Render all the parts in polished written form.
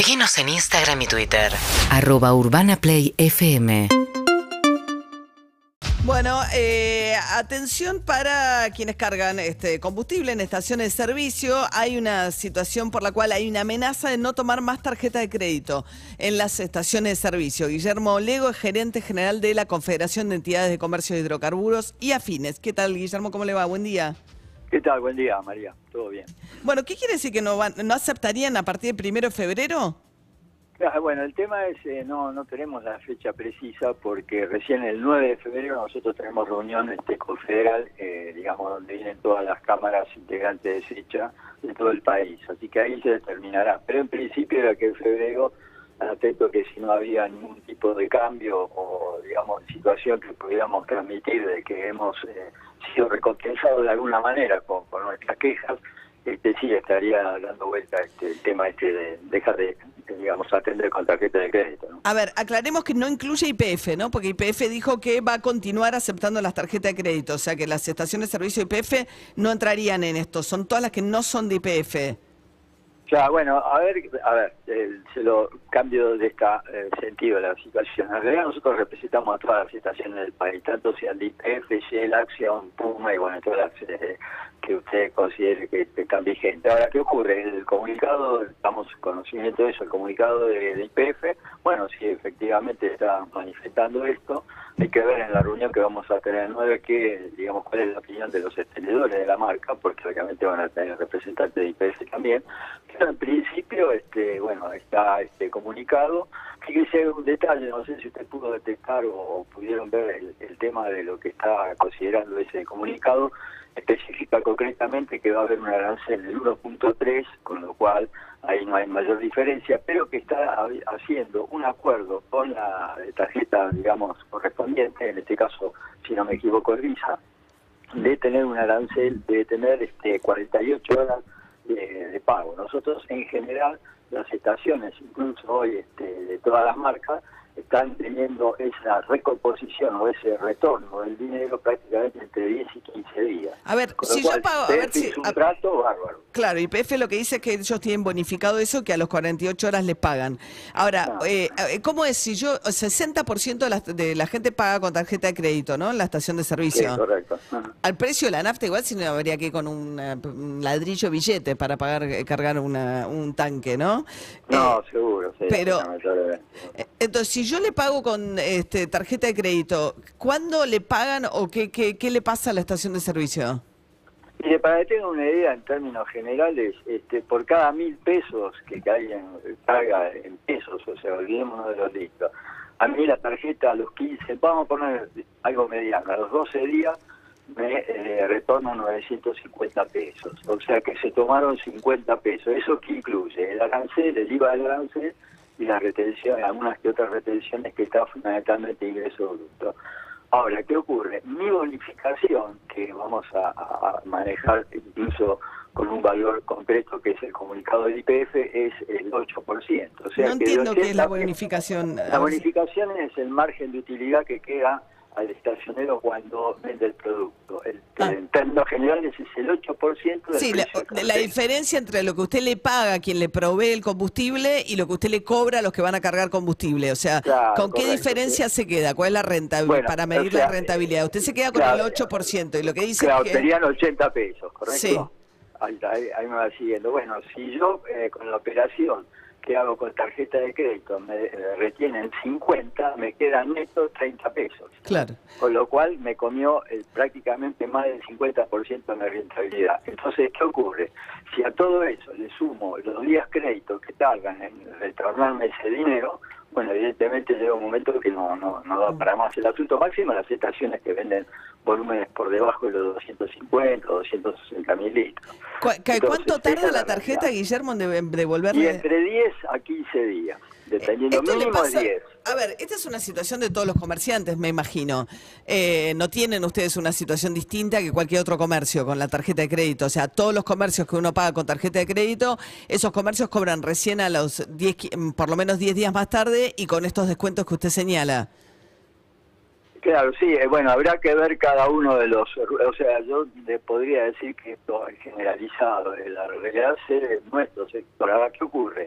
Seguinos en Instagram y Twitter. @urbanaplayfm. Bueno, atención para quienes cargan combustible en estaciones de servicio. Hay una situación por la cual hay una amenaza de no tomar más tarjeta de crédito en las estaciones de servicio. Guillermo Lego es gerente general de la Confederación de Entidades de Comercio de Hidrocarburos y Afines. ¿Qué tal, Guillermo? ¿Cómo le va? Buen día. ¿Qué tal? Buen día, María. ¿Todo bien? Bueno, ¿qué quiere decir que no aceptarían a partir del 1 de febrero? Bueno, el tema es, no tenemos la fecha precisa porque recién el 9 de febrero nosotros tenemos reunión confederal, digamos, donde vienen todas las cámaras integrantes de SECHA de todo el país, así que ahí se determinará. Pero en principio era que en febrero, atento que si no había ningún tipo de cambio o, digamos, situación que pudiéramos transmitir de que hemos sido recompensados de alguna manera con nuestras quejas, sí estaría dando vuelta el tema de dejar de, digamos, atender con tarjeta de crédito, ¿no? A ver, aclaremos que no incluye YPF, ¿no? Porque YPF dijo que va a continuar aceptando las tarjetas de crédito, o sea que las estaciones de servicio YPF no entrarían en esto, son todas las que no son de YPF. Ya, bueno, a ver, se lo cambio de sentido la situación. En realidad nosotros representamos a todas las estaciones del país, tanto sean de YPF, Shell, Axion, Puma y bueno, todas las que usted considere que están vigentes. Ahora, ¿qué ocurre? El comunicado, estamos en conocimiento de eso, el comunicado de YPF, bueno, si efectivamente está manifestando esto, hay que ver en la reunión que vamos a tener el 9 digamos, cuál es la opinión de los extendedores de la marca, porque obviamente van a tener representantes de YPF también. Pero en principio, bueno, está comunicado. Fíjese un detalle, no sé si usted pudo detectar o pudieron ver el tema de lo que está considerando ese comunicado. Especifica concretamente que va a haber un arancel del 1.3, con lo cual ahí no hay mayor diferencia, pero que está haciendo un acuerdo con la tarjeta, digamos, correspondiente, en este caso, si no me equivoco, el Visa, de tener un arancel, de tener 48 horas de pago. Nosotros, en general, las estaciones, incluso hoy de todas las marcas, están teniendo esa recomposición o ese retorno del dinero prácticamente entre 10 y 15 días. A ver, con si lo cual, yo pago... A ver, si, es un trato bárbaro. Claro, YPF lo que dice es que ellos tienen bonificado eso, que a los 48 horas les pagan. Ahora, ¿cómo es? Si yo, 60% de la gente paga con tarjeta de crédito, ¿no? En la estación de servicio. Sí, correcto. Al precio de la nafta igual si no habría que ir con un ladrillo billete para cargar un tanque, ¿no? No, seguro, sí. Pero, entonces, si yo le pago con tarjeta de crédito, ¿cuándo le pagan o qué le pasa a la estación de servicio? Mire, para que tengan una idea en términos generales, por cada 1.000 pesos que alguien paga en pesos, o sea, olvidémonos de los litros, a mí la tarjeta a los 15, vamos a poner algo mediano, a los 12 días me retornan 950 pesos, o sea que se tomaron 50 pesos. ¿Eso qué incluye? El arancel, el IVA del arancel y las retenciones, algunas que otras retenciones que está fundamentalmente ingreso bruto. Ahora, ¿qué ocurre? Mi bonificación, que vamos a manejar incluso con un valor concreto que es el comunicado del YPF, es el 8%. O sea, no entiendo qué es la bonificación. La bonificación es el margen de utilidad que queda al estacionero cuando vende el producto. En términos generales es el 8% del sí, precio. La diferencia entre lo que usted le paga a quien le provee el combustible y lo que usted le cobra a los que van a cargar combustible. O sea, claro, ¿con qué diferencia se queda? ¿Cuál es la rentabilidad? Bueno, para medir la rentabilidad. Usted se queda con el 8% y lo que dice claro, es que... serían 80 pesos, ¿correcto? Sí. Ahí me va siguiendo. Bueno, si yo con la operación que hago con tarjeta de crédito me retienen 50, me quedan netos 30 pesos. Claro. Con lo cual me comió prácticamente más del 50% de mi rentabilidad. Entonces, ¿qué ocurre? Si a todo eso le sumo los días créditos que tardan en retornarme ese dinero, bueno, evidentemente llega un momento que no da para más. El asunto máximo las estaciones que venden volúmenes por debajo de los 250 o 260 mil litros. ¿Cuánto tarda la tarjeta, Guillermo, en devolverle? Y entre 10 a 15 días, dependiendo mínimo de 10. A ver, esta es una situación de todos los comerciantes, me imagino. No tienen ustedes una situación distinta que cualquier otro comercio con la tarjeta de crédito. O sea, todos los comercios que uno paga con tarjeta de crédito, esos comercios cobran recién a los 10, por lo menos 10 días más tarde y con estos descuentos que usted señala. Claro, sí, bueno, habrá que ver cada uno de los... O sea, yo le podría decir que esto es generalizado, la realidad es nuestro sector. Ahora, ¿qué ocurre?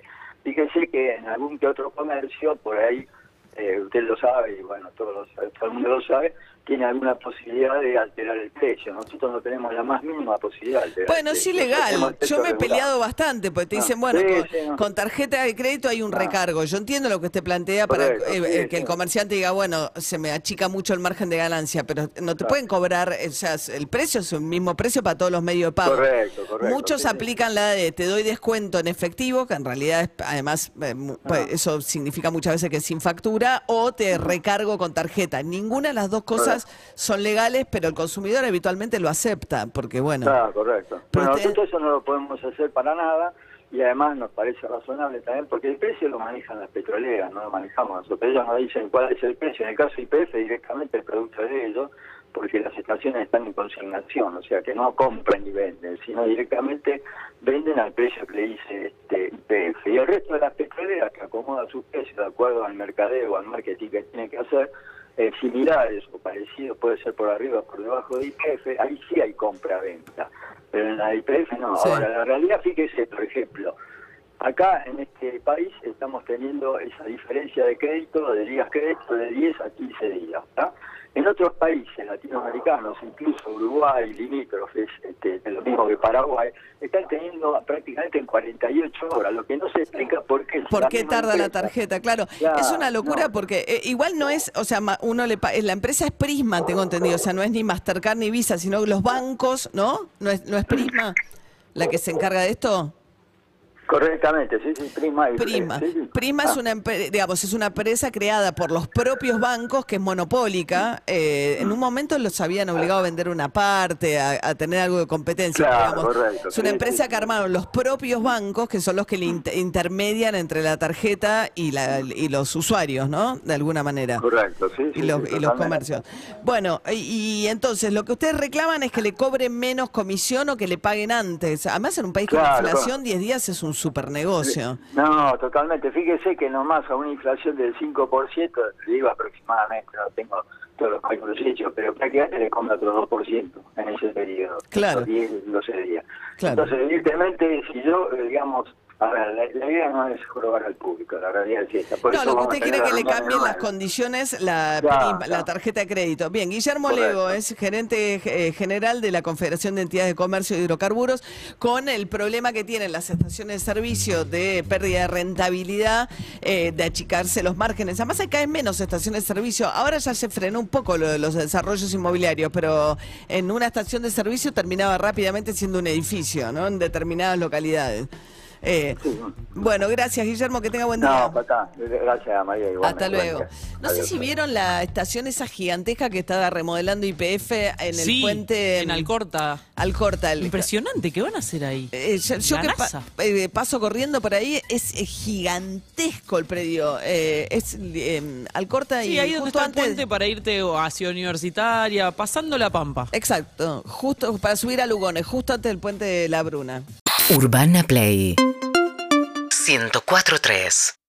Fíjese que en algún que otro comercio, por ahí, usted lo sabe, y bueno, todo el mundo lo sabe, tiene alguna posibilidad de alterar el precio. Nosotros no tenemos la más mínima posibilidad de alterar Bueno, el es precio. ilegal. Yo me he peleado bastante, porque te dicen, bueno, sí, con tarjeta de crédito hay un recargo. Yo entiendo lo que usted plantea Correcto, para sí, que el comerciante diga, bueno, se me achica mucho el margen de ganancia, pero no te pueden cobrar, o sea, el precio es el mismo precio para todos los medios de pago. Correcto. Muchos sí, aplican la de te doy descuento en efectivo, que en realidad es, además pues, eso significa muchas veces que es sin factura, o te recargo con tarjeta. Ninguna de las dos cosas son legales, pero el consumidor habitualmente lo acepta, porque bueno. Claro, correcto. Pero Bueno, usted- nosotros eso no lo podemos hacer para nada, y además nos parece razonable también, porque el precio lo manejan las petroleras, no lo manejamos nosotros. Ellos nos dicen cuál es el precio. En el caso de YPF, directamente el producto es de ellos, porque las estaciones están en consignación, o sea que no compran y venden, sino directamente venden al precio que le dice YPF. Y el resto de las petroleras, que acomodan sus precios de acuerdo al mercadeo o al marketing que tienen que hacer, similares o parecidos, puede ser por arriba o por debajo de YPF, ahí sí hay compra-venta, pero en la de YPF no. Sí. Ahora, la realidad, fíjese, por ejemplo, acá en este país estamos teniendo esa diferencia de crédito, de días crédito, de 10 a 15 días, ¿tá? En otros países latinoamericanos, incluso Uruguay, limítrofes, lo mismo que Paraguay, están teniendo prácticamente en 48 horas, lo que no se explica por qué. ¿Por qué misma tarda la empresa. tarjeta? Claro, Claro, es una locura no. porque igual no es, o sea, uno la empresa es Prisma, tengo entendido, o sea, no es ni Mastercard ni Visa, sino los bancos, ¿no? ¿No es Prisma la que se encarga de esto? Correctamente, sí, Prisma. Prisma. Sí. Prisma es una digamos, es una empresa creada por los propios bancos que es monopólica. En un momento los habían obligado a vender una parte, a tener algo de competencia. Claro, digamos. correcto. Es una empresa que armaron los propios bancos, que son los que le intermedian entre la tarjeta y los usuarios, ¿no? De alguna manera. Correcto, sí. Y los comercios. Bueno, y entonces lo que ustedes reclaman es que le cobren menos comisión o que le paguen antes. Además, en un país con Claro, inflación, 10 días es un super negocio. No, totalmente. Fíjese que nomás a una inflación del 5%, le digo aproximadamente, no tengo todos los cálculos hechos, pero prácticamente le compra otro 2% en ese periodo. Claro. 10, 12 días. Claro. Entonces, evidentemente, si yo, digamos, a ver, la idea no es jorobar al público, la realidad es esta. Por No, eso lo que vamos a usted tener quiere que le reuniones cambien las anuales. condiciones, Claro. la tarjeta de crédito. Bien, Guillermo Correcto. Lego es gerente general de la Confederación de Entidades de Comercio y Hidrocarburos, con el problema que tienen las estaciones de servicio de pérdida de rentabilidad, de achicarse los márgenes. Además, hay cada vez menos estaciones de servicio. Ahora ya se frenó un poco lo de los desarrollos inmobiliarios, pero en una estación de servicio terminaba rápidamente siendo un edificio, ¿no? En determinadas localidades. Bueno, gracias, Guillermo, que tenga buen día. No, para acá. Gracias, María. Igualmente. Hasta luego. Gracias. No sé Adiós. si vieron la estación esa gigantesca que estaba remodelando YPF en el Sí, puente en Alcorta. Alcorta. Impresionante, ¿qué van a hacer ahí? Yo La que NASA. paso corriendo por ahí, es gigantesco el predio. Es Alcorta Sí, y ahí donde justo está el antes. puente para irte hacia Universitaria, pasando la Pampa. Exacto, justo para subir a Lugones, justo antes del puente de La Bruna. Urbana Play 104.3